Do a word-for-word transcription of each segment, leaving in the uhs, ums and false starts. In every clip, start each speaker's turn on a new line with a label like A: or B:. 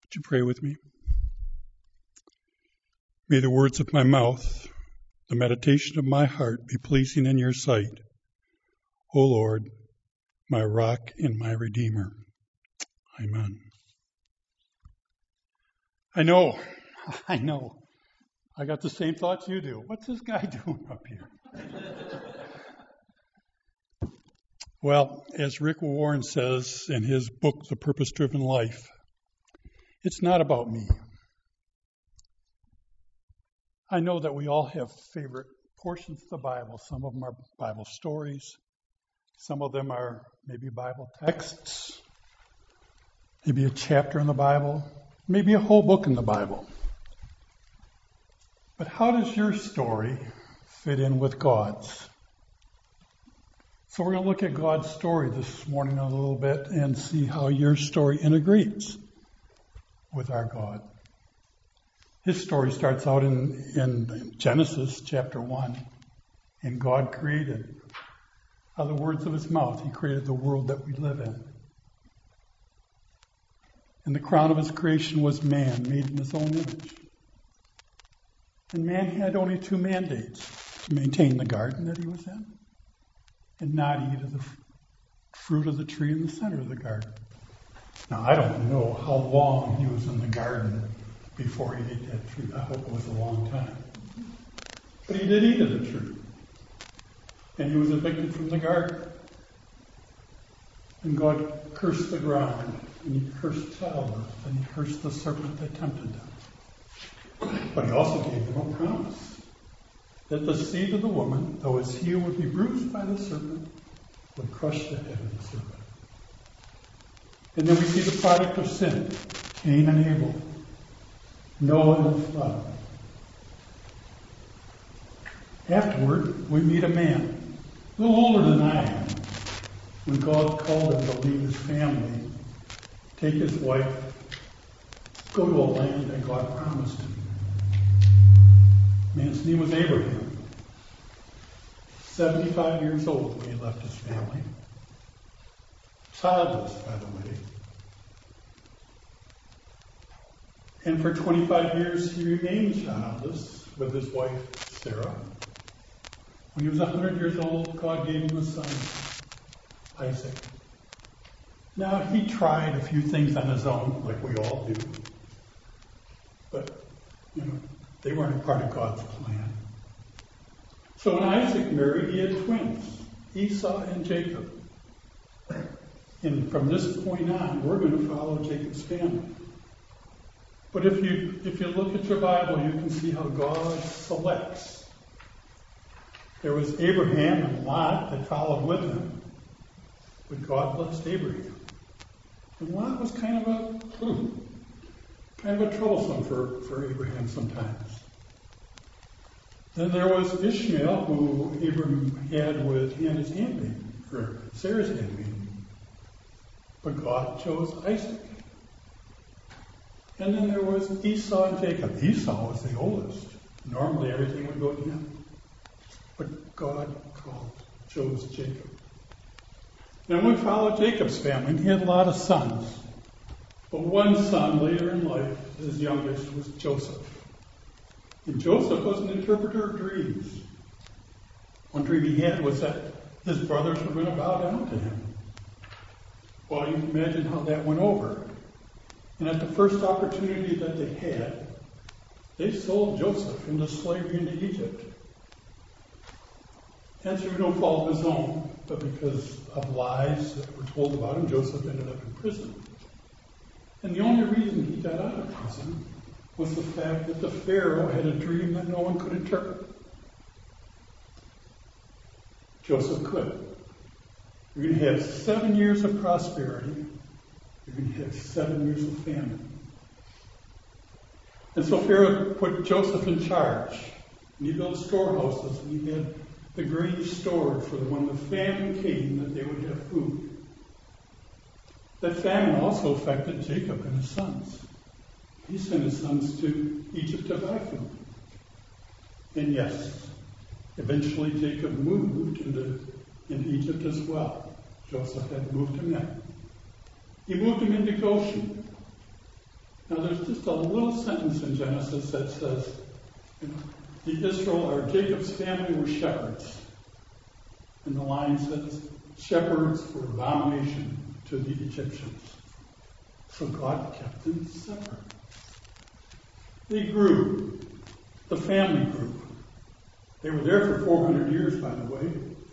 A: Would you pray with me? May the words of my mouth, the meditation of my heart be pleasing in your sight, O Lord, my rock and my redeemer. Amen. I know, I know. I got the same thoughts you do. What's this guy doing up here? Well, as Rick Warren says in his book, The Purpose-Driven Life, it's not about me. I know that we all have favorite portions of the Bible. Some of them are Bible stories. Some of them are maybe Bible texts. Maybe a chapter in the Bible. Maybe a whole book in the Bible. But how does your story fit in with God's? So we're going to look at God's story this morning a little bit and see how your story integrates with our God. His story starts out in, in Genesis chapter one. And God created, by the words of his mouth, he created the world that we live in. And the crown of his creation was man, made in his own image. And man had only two mandates: to maintain the garden that he was in and not eat of the fruit of the tree in the center of the garden. Now, I don't know how long he was in the garden before he ate that fruit. I hope it was a long time. But he did eat of the tree. And he was evicted from the garden. And God cursed the ground, and he cursed childbirth, and he cursed the serpent that tempted them. But he also gave them a promise that the seed of the woman, though his heel would be bruised by the serpent, would crush the head of the serpent. And then we see the product of sin, Cain and Abel, Noah and the flood. Afterward, we meet a man, a little older than I am, when God called him to leave his family, take his wife, go to a land that God promised him. Man's name was Abraham. seventy-five years old when he left his family. Childless, by the way. And for twenty-five years he remained childless with his wife Sarah. When he was one hundred years old, God gave him a son, Isaac. Now, he tried a few things on his own, like we all do. But, you know, they weren't a part of God's plan. So when Isaac married, he had twins, Esau and Jacob. And from this point on, we're going to follow Jacob's family. But if you if you look at your Bible, you can see how God selects. There was Abraham and Lot that followed with him. But God blessed Abraham. And Lot was kind of a hmm, kind of a troublesome for, for Abraham sometimes. Then there was Ishmael, who Abraham had with Hannah's handmaiden, or Sarah's handmaiden. But God chose Isaac. And then there was Esau and Jacob. Esau was the oldest. Normally everything would go to him. But God called, chose Jacob. Then we followed Jacob's family, and he had a lot of sons. But one son later in life, his youngest, was Joseph. And Joseph was an interpreter of dreams. One dream he had was that his brothers were going to bow down to him. Well, you can imagine how that went over. And at the first opportunity that they had, they sold Joseph into slavery into Egypt. And through no fault of his own, but because of lies that were told about him, Joseph ended up in prison. And the only reason he got out of prison was the fact that the Pharaoh had a dream that no one could interpret. Joseph could. You're going to have seven years of prosperity. You're going to have seven years of famine. And so Pharaoh put Joseph in charge. And he built storehouses, and he had the grain stored for when the famine came, that they would have food. That famine also affected Jacob and his sons. He sent his sons to Egypt to buy food. And yes, eventually Jacob moved into, into Egypt as well. Joseph had moved him in. He moved him into Goshen. Now there's just a little sentence in Genesis that says, you know, the Israel, or Jacob's family, were shepherds. And the line says, shepherds were abomination to the Egyptians. So God kept them separate. They grew. The family grew. They were there for four hundred years, by the way.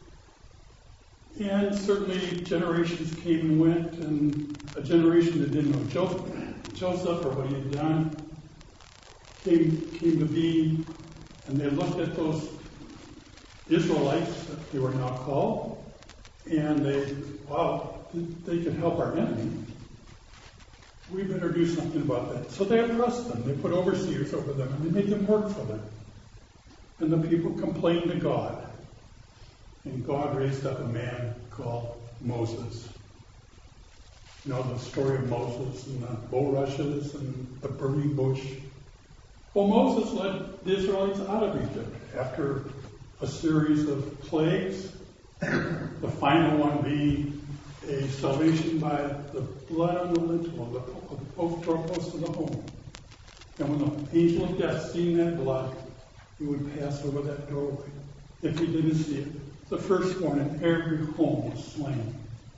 A: And certainly generations came and went, and a generation that didn't know Joseph or what he had done came, came to be, and they looked at those Israelites, that they were now called, and they, wow, they could help our enemy. We better do something about that. So they oppressed them. They put overseers over them, and they made them work for them. And the people complained to God. And God raised up a man called Moses. You know the story of Moses and the bulrushes and the burning bush. Well, Moses led the Israelites out of Egypt after a series of plagues, the final one being a salvation by the blood on the lintel of the, of the post doorpost of the home. And when the angel of death seen that blood, he would pass over that doorway. If he didn't see it, the firstborn in every home was slain.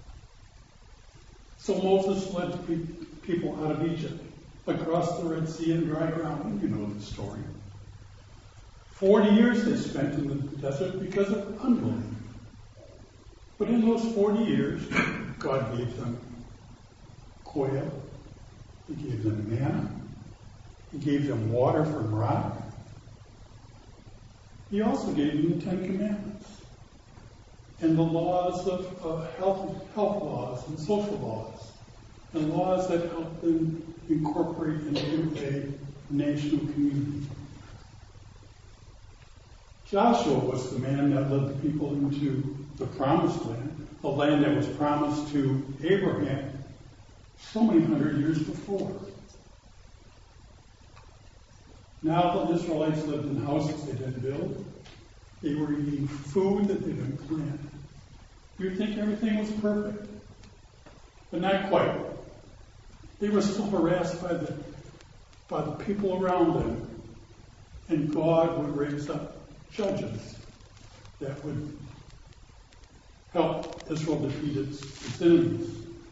A: So Moses led the people out of Egypt, across the Red Sea and dry ground. And you know the story. Forty years they spent in the desert because of unbelief. But in those forty years, God gave them quail. He gave them manna. He gave them water from rock. He also gave them the Ten Commandments and the laws of, of health, health laws and social laws, and laws that help them incorporate into a national community. Joshua was the man that led the people into the promised land, the land that was promised to Abraham so many hundred years before. Now the Israelites lived in houses they didn't build. They were eating food that they didn't plant. You'd think everything was perfect, but not quite. They were still harassed by the by the people around them, and God would raise up judges that would help Israel defeat its, its enemies.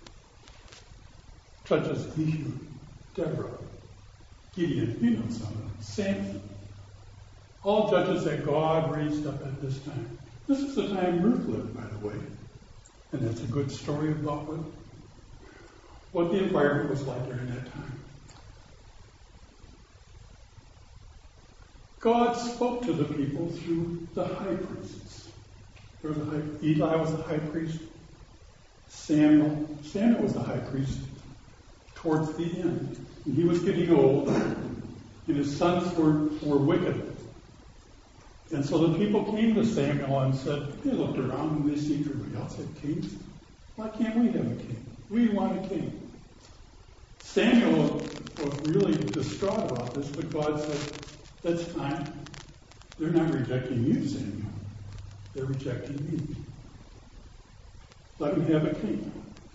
A: Judges Ehud, Deborah, Gideon, you know some of them, Samson. All judges that God raised up at this time. This is the time Ruth lived, by the way. And that's a good story about what, what the environment was like during that time. God spoke to the people through the high priests. There was a high, Eli was the high priest. Samuel, Samuel was the high priest towards the end. And he was getting old, and his sons were, were wicked. And so the people came to Samuel and said, they looked around and they see everybody else had kings. Why can't we have a king? We want a king. Samuel was really distraught about this, but God said, that's fine. They're not rejecting you, Samuel. They're rejecting me. Let them have a king.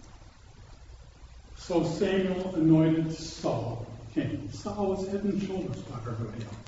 A: So Samuel anointed Saul king. Saul was head and shoulders above everybody else.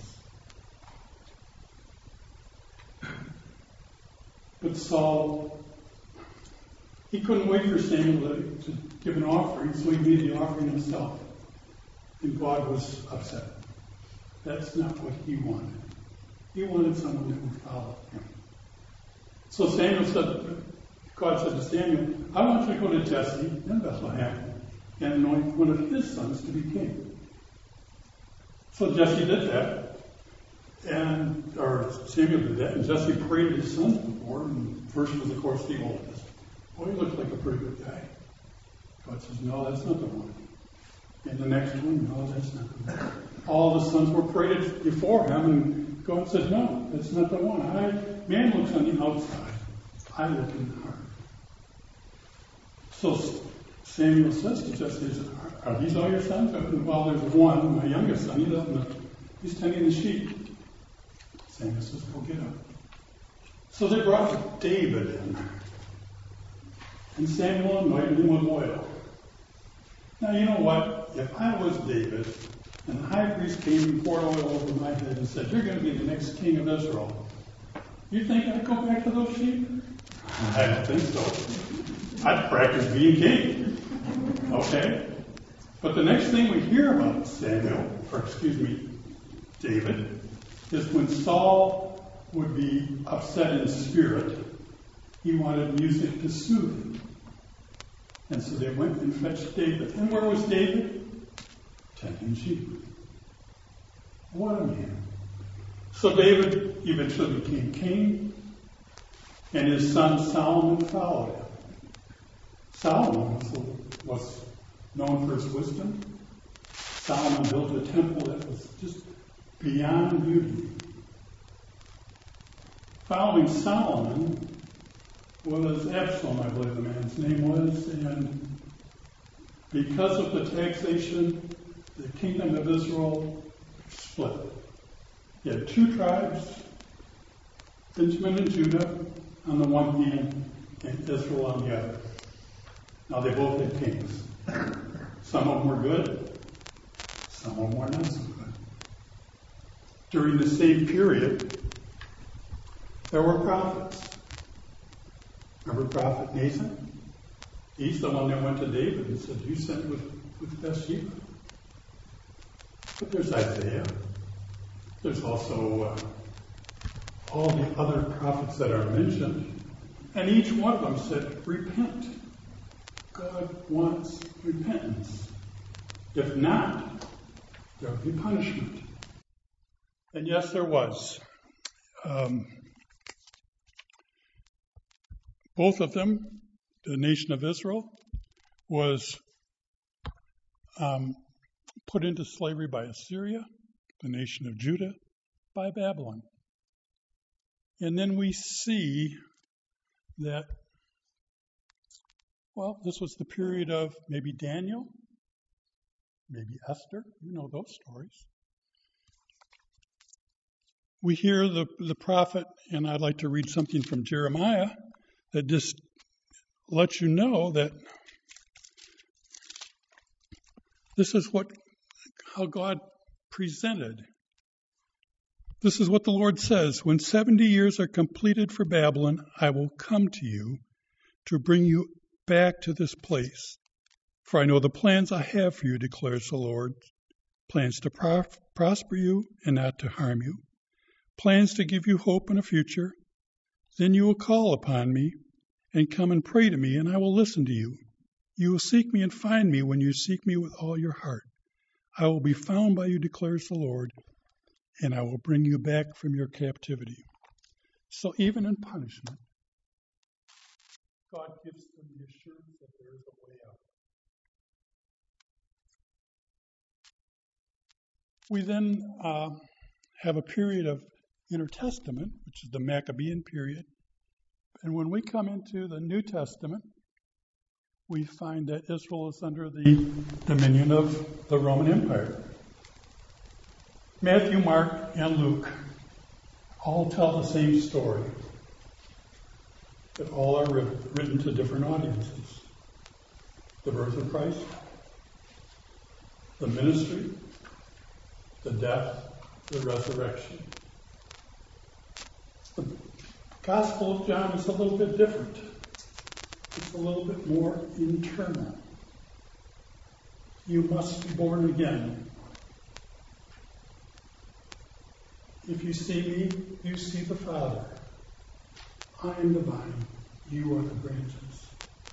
A: But Saul, he couldn't wait for Samuel to, to give an offering, so he made the offering himself. And God was upset. That's not what he wanted. He wanted someone that would follow him. So Samuel said, God said to Samuel, I want you to go to Jesse in Bethlehem and anoint one of his sons to be king. So Jesse did that. And, or Samuel did that, and Jesse paraded his sons before, and first was, of course, the oldest. Boy, he looked like a pretty good guy. God says, no, that's not the one. And the next one, no, that's not the one. All the sons were paraded before him, and God said, no, that's not the one. I, man looks on the outside. I look in the heart. So Samuel says to Jesse, are these all your sons? Well, there's one, my youngest son, he doesn't, he's tending the sheep. Samuel says, go get him. So they brought David in. And Samuel anointed him with oil. Now, you know what? if I was David, and the high priest came and poured oil over my head and said, you're going to be the next king of Israel, you think I'd go back to those sheep? I don't think so. I'd practice being king. Okay? But the next thing we hear about Samuel, or excuse me, David, is when Saul would be upset in spirit, he wanted music to soothe him. And so they went and fetched David. And where was David? Tending sheep. What a man. So David eventually became king, and his son Solomon followed him. Solomon was, was known for his wisdom. Solomon built a temple that was just beyond beauty. Following Solomon was Absalom, I believe the man's name was, and because of the taxation, the kingdom of Israel split. You had two tribes, Benjamin and Judah on the one hand, and Israel on the other. Now they both had kings. Some of them were good, some of them were not so good. During the same period, there were prophets. Remember Prophet Nathan? He's the one that went to David and said, you sent with, with Bathsheba. But there's Isaiah. There's also uh, all the other prophets that are mentioned. And each one of them said, repent. God wants repentance. If not, there will be punishment. And yes, there was. Um, both of them, the nation of Israel, was um, put into slavery by Assyria, the nation of Judah by Babylon. And then we see that, well, this was the period of maybe Daniel, maybe Esther, you know those stories. We hear the, the prophet, and I'd like to read something from Jeremiah that just lets you know that this is what how God presented. This is what the Lord says, when seventy years are completed for Babylon, I will come to you to bring you back to this place. For I know the plans I have for you, declares the Lord, plans to pro- prosper you and not to harm you, plans to give you hope and a future. Then you will call upon me and come and pray to me, and I will listen to you. You will seek me and find me when you seek me with all your heart. I will be found by you, declares the Lord, and I will bring you back from your captivity. So even in punishment, God gives them the assurance that there is a way out. We then uh, have a period of intertestament, which is the Maccabean period. And when we come into the New Testament, we find that Israel is under the dominion of the Roman Empire. Matthew, Mark, and Luke all tell the same story, but all are written to different audiences. The birth of Christ, the ministry, the death, the resurrection. The Gospel of John is a little bit different. It's a little bit more internal. You must be born again. If you see me, you see the Father. I am the vine. You are the branches.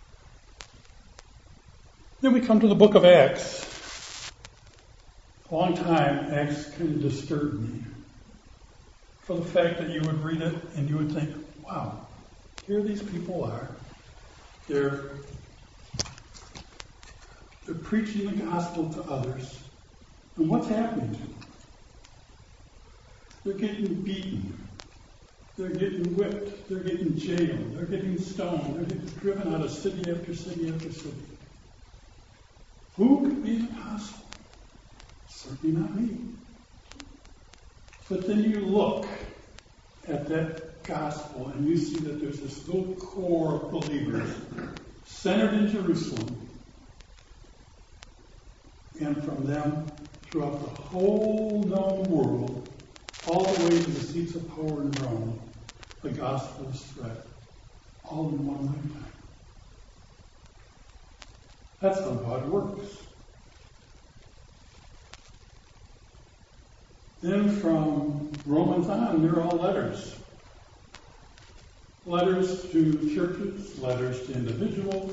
A: Then we come to the book of Acts. A long time, Acts kind of disturbed me. For the fact that you would read it and you would think, wow, here these people are. They're, they're preaching the gospel to others. And what's happening to them? They're getting beaten. They're getting whipped. They're getting jailed. They're getting stoned. They're getting driven out of city after city after city. Who could be an apostle? Certainly not me. But then you look at that gospel and you see that there's this little core of believers centered in Jerusalem. and from them throughout the whole known world, all the way to the seats of power in Rome, the gospel is spread, all in one lifetime. That's how God works. Then from Romans on, they're all letters. Letters to churches, letters to individuals,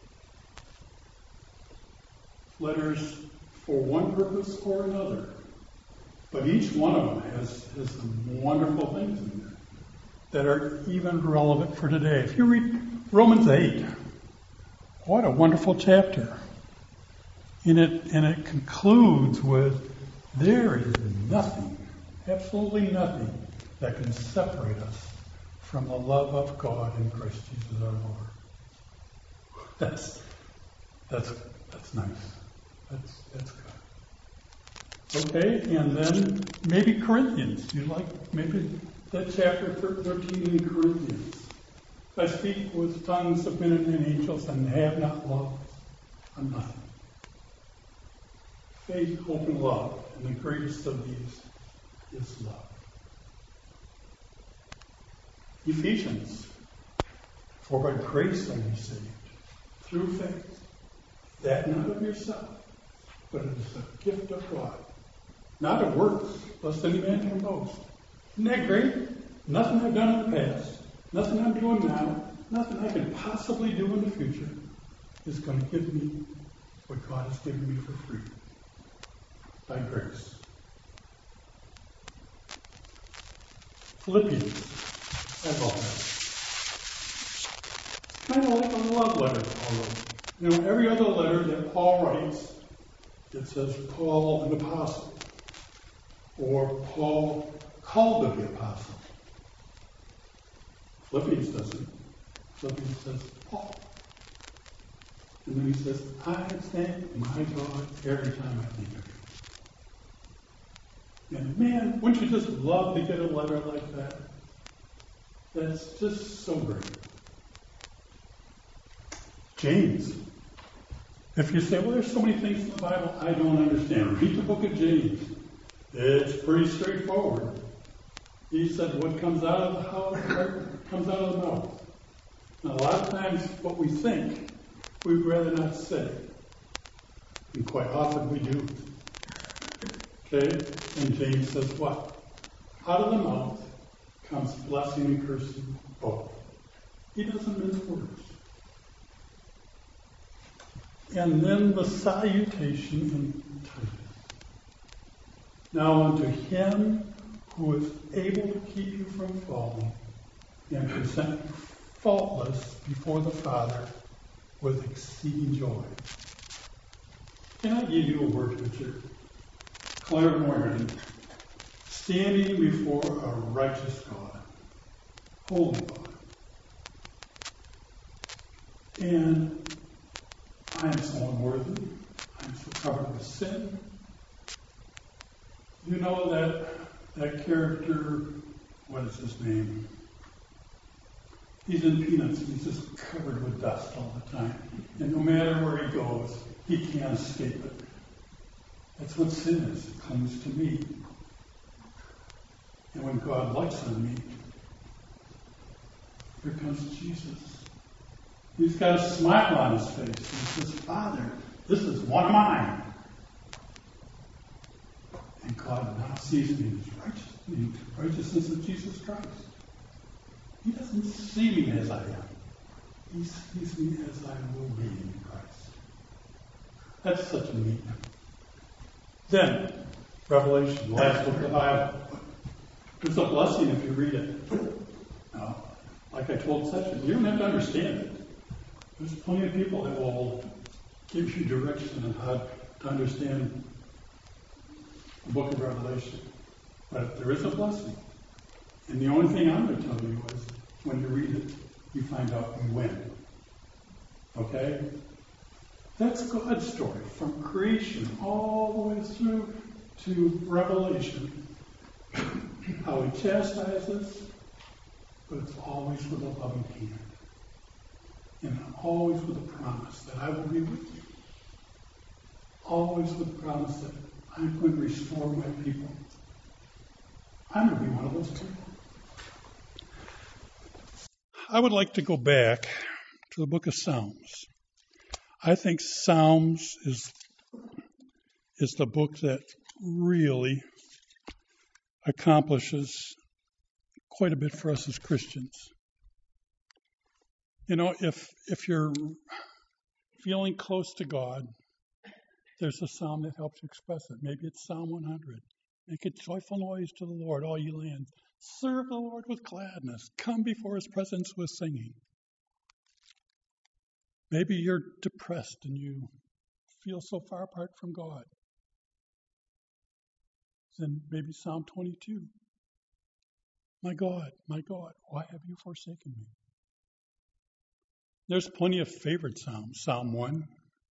A: letters for one purpose or another. But each one of them has, has some wonderful things in there that are even relevant for today. If you read Romans eight, what a wonderful chapter. And it, and it concludes with, there is nothing, absolutely nothing, that can separate us from the love of God in Christ Jesus our Lord. That's, that's, that's nice. That's, that's good. Okay, and then maybe Corinthians. You like maybe that chapter thirteen in Corinthians. I speak with tongues of men and angels and have not love. I'm nothing. Faith, hope, and love. And the greatest of these is love. Ephesians. For by grace are you saved, through faith, that not of yourself, but it is a gift of God. Not of works, lest any man can boast. Isn't that great? Nothing I've done in the past, nothing I'm doing now, nothing I can possibly do in the future is going to give me what God has given me for free. By grace. Philippians. I love that. Kind of like a love letter, Paul wrote. You know, every other letter that Paul writes, it says Paul an apostle, or Paul called to be apostle. Philippians doesn't. Philippians says Paul. And then he says, I thank my God every time I think of you. And man, wouldn't you just love to get a letter like that? That's just so great. James. If you say, well, there's so many things in the Bible I don't understand, read the book of James. It's pretty straightforward. He said, what comes out of the house comes out of the mouth. And a lot of times what we think, we'd rather not say. And quite often we do. Okay? And James says what? Out of the mouth comes blessing and cursing both. He doesn't mince words. And then the salutation in Titus. Now unto him who is able to keep you from falling and present you faultless before the Father with exceeding joy. Can I give you a word picture? Clairvoyant, standing before a righteous God, holy God. And I am so unworthy. I am so covered with sin. You know that that character, what is his name? He's in Peanuts. He's just covered with dust all the time. And no matter where he goes, he can't escape it. That's what sin is. It clings to me. And when God lights on me, here comes Jesus. He's got a smile on his face. He says, Father, this is one of mine. And God now sees me in his righteousness, in the righteousness of Jesus Christ. He doesn't see me as I am. He sees me as I will be in Christ. That's such a neat thing. Then, Revelation, the last book of the Bible. It's a blessing if you read it. Now, like I told Session, you don't have to understand it. There's plenty of people that will give you direction on how to understand the book of Revelation. But there is a blessing. And the only thing I'm going to tell you is, when you read it, you find out you win. Okay? That's God's story, from creation all the way through to Revelation. How he chastises, but it's always with a loving hand. And always with a promise that I will be with you. always with the promise that I'm going to restore my people. I'm going to be one of those people. I would like to go back to the book of Psalms. I think Psalms is, is the book that really accomplishes quite a bit for us as Christians. You know, if if you're feeling close to God, there's a psalm that helps you express it. Maybe it's Psalm one hundred. Make a joyful noise to the Lord, all ye lands. Serve the Lord with gladness. Come before his presence with singing. Maybe you're depressed and you feel so far apart from God. Then maybe Psalm twenty-two. My God, my God, why have you forsaken me? There's plenty of favorite psalms. Psalm one.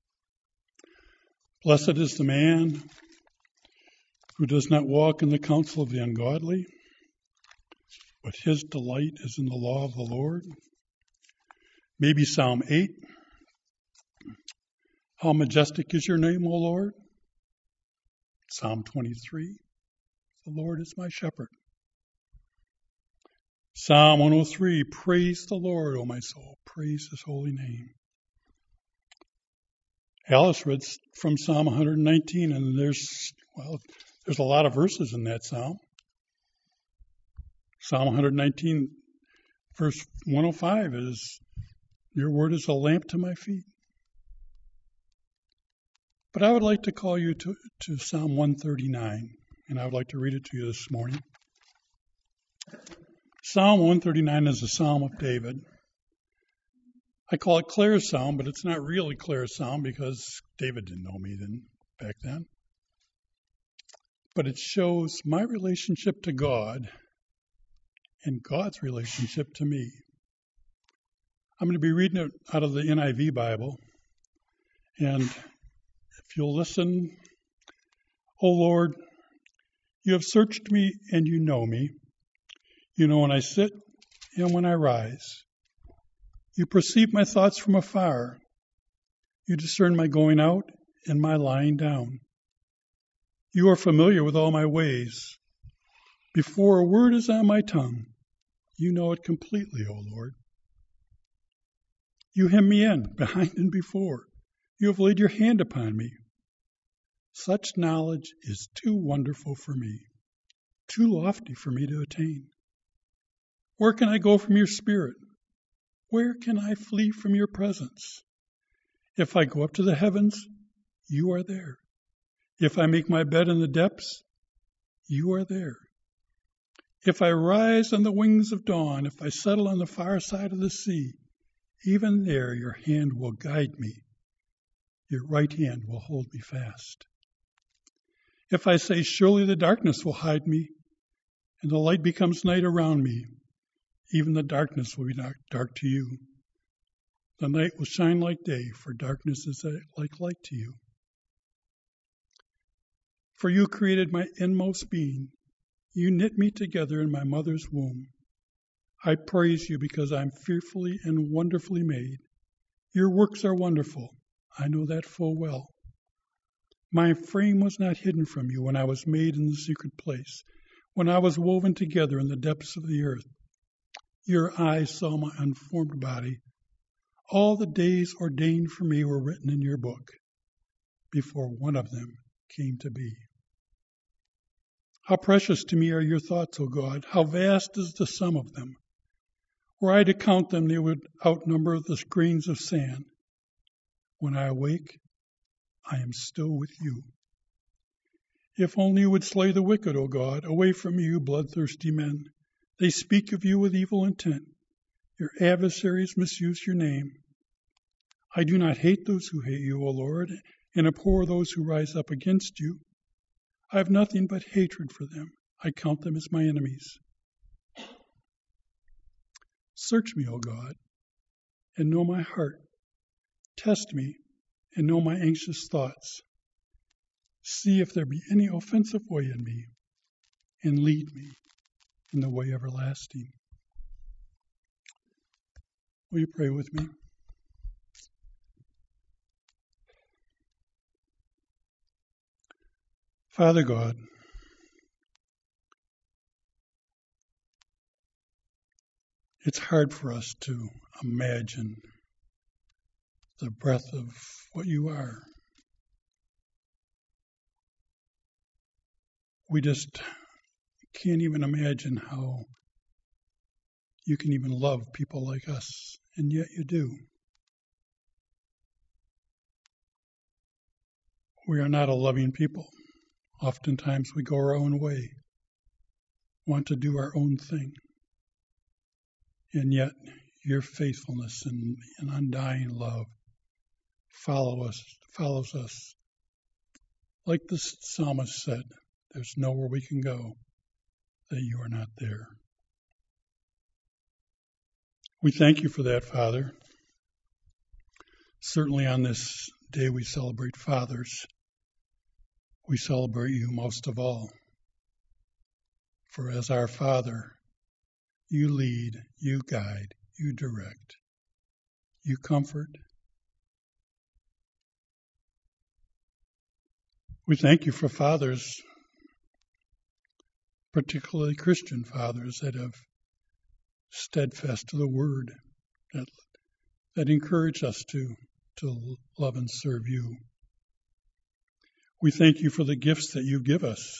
A: Blessed is the man who does not walk in the counsel of the ungodly, but his delight is in the law of the Lord. Maybe Psalm eight. How majestic is your name, O Lord. Psalm twenty-three. The Lord is my shepherd. Psalm one oh three. Praise the Lord, O my soul. Praise his holy name. Alice read from Psalm one nineteen, and there's, well, there's a lot of verses in that psalm. Psalm one nineteen, verse one oh five is, your word is a lamp to my feet. But I would like to call you to, to Psalm one thirty-nine, and I would like to read it to you this morning. Psalm one thirty-nine is a psalm of David. I call it Claire's psalm, but it's not really Claire's psalm because David didn't know me then, back then. But it shows my relationship to God and God's relationship to me. I'm going to be reading it out of the N I V Bible. And if you'll listen, O Lord, you have searched me and you know me. You know when I sit and when I rise. You perceive my thoughts from afar. You discern my going out and my lying down. You are familiar with all my ways. Before a word is on my tongue, you know it completely, O Lord. You hem me in, behind and before. You have laid your hand upon me. Such knowledge is too wonderful for me, too lofty for me to attain. Where can I go from your spirit? Where can I flee from your presence? If I go up to the heavens, you are there. If I make my bed in the depths, you are there. If I rise on the wings of dawn, if I settle on the far side of the sea, even there your hand will guide me. Your right hand will hold me fast. If I say, surely the darkness will hide me, and the light becomes night around me, even the darkness will be dark, dark to you. The night will shine like day, for darkness is like light to you. For you created my inmost being. You knit me together in my mother's womb. I praise you because I am fearfully and wonderfully made. Your works are wonderful. I know that full well. My frame was not hidden from you when I was made in the secret place, when I was woven together in the depths of the earth. Your eyes saw my unformed body. All the days ordained for me were written in your book, before one of them came to be. How precious to me are your thoughts, O God! How vast is the sum of them! Were I to count them, they would outnumber the grains of sand. When I awake, I am still with you. If only you would slay the wicked, O God, away from you, bloodthirsty men. They speak of you with evil intent. Your adversaries misuse your name. I do not hate those who hate you, O Lord, and abhor those who rise up against you. I have nothing but hatred for them. I count them as my enemies. Search me, O God, and know my heart. Test me and know my anxious thoughts. See if there be any offensive way in me, and lead me in the way everlasting. Will you pray with me? Father God, it's hard for us to imagine the breadth of what you are. We just can't even imagine how you can even love people like us, and yet you do. We are not a loving people. Oftentimes we go our own way, want to do our own thing, and yet your faithfulness and, and undying love follow us, follows us. Like the psalmist said, there's nowhere we can go that you are not there. We thank you for that, Father. Certainly on this day we celebrate fathers. We celebrate you most of all. For as our Father, you lead, you guide, you direct, you comfort. We thank you for fathers, particularly Christian fathers that have steadfast to the word, that, that encourage us to, to love and serve you. We thank you for the gifts that you give us,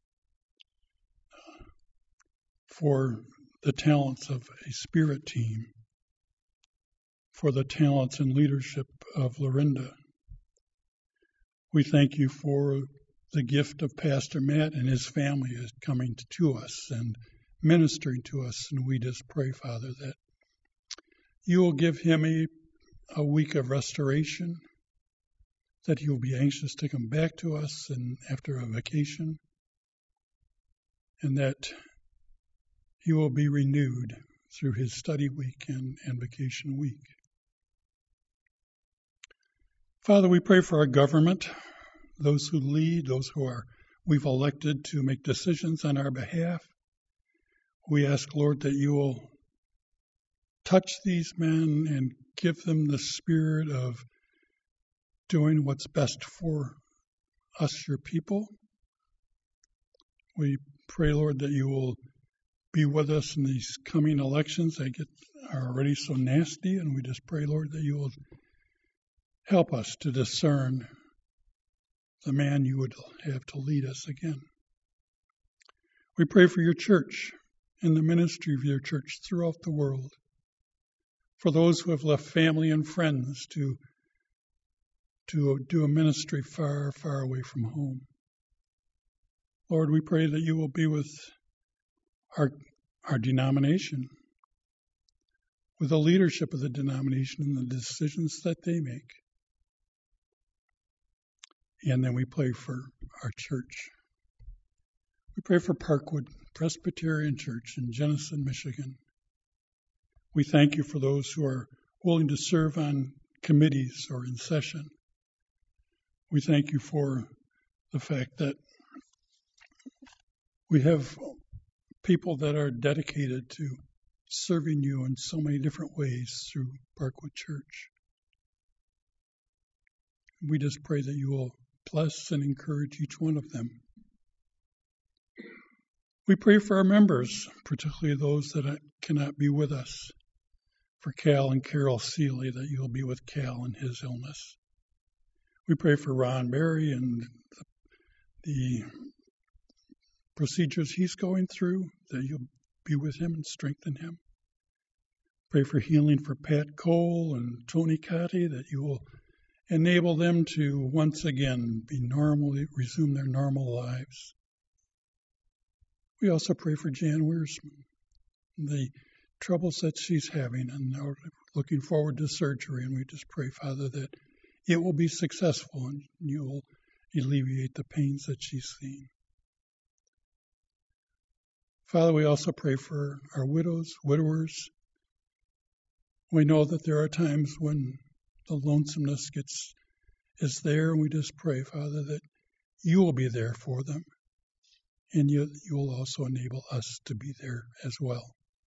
A: for the talents of a spirit team, for the talents and leadership of Lorinda. We thank you for the gift of Pastor Matt and his family is coming to us and ministering to us. And we just pray, Father, that you will give him a, a week of restoration, that he will be anxious to come back to us and after a vacation, and that he will be renewed through his study week and, and vacation week. Father, we pray for our government, those who lead, those who are we've elected to make decisions on our behalf. We ask, Lord, that you will touch these men and give them the spirit of doing what's best for us, your people. We pray, Lord, that you will be with us in these coming elections that get are already so nasty, and we just pray, Lord, that you will help us to discern the man you would have to lead us again. We pray for your church and the ministry of your church throughout the world, for those who have left family and friends to, to do a ministry far, far away from home. Lord, we pray that you will be with our, our denomination, with the leadership of the denomination and the decisions that they make. And then we pray for our church. We pray for Parkwood Presbyterian Church in Jenison, Michigan. We thank you for those who are willing to serve on committees or in session. We thank you for the fact that we have people that are dedicated to serving you in so many different ways through Parkwood Church. We just pray that you will bless and encourage each one of them. We pray for our members, particularly those that cannot be with us. For Cal and Carol Seeley, that you'll be with Cal in his illness. We pray for Ron Berry and the, the procedures he's going through, that you'll be with him and strengthen him. Pray for healing for Pat Cole and Tony Cotty, that you will enable them to once again be normally, resume their normal lives. We also pray for Jan Wiersman, the troubles that she's having, and now looking forward to surgery. And we just pray, Father, that it will be successful and you will alleviate the pains that she's seeing. Father, we also pray for our widows, widowers. We know that there are times when the lonesomeness gets is there, and we just pray, Father, that you will be there for them, and you, you will also enable us to be there as well.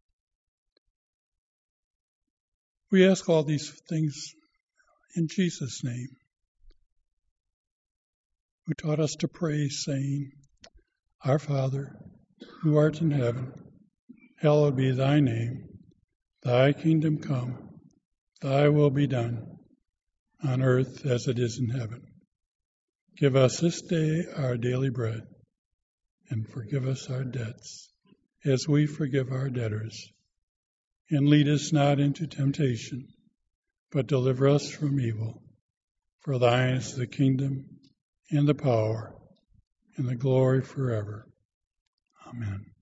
A: We ask all these things in Jesus' name. who taught us to pray, saying, Our Father, who art in heaven, hallowed be thy name. Thy kingdom come, thy will be done, on earth as it is in heaven. Give us this day our daily bread, and forgive us our debts, as we forgive our debtors. And lead us not into temptation, but deliver us from evil. For thine is the kingdom, and the power, and the glory forever. Amen.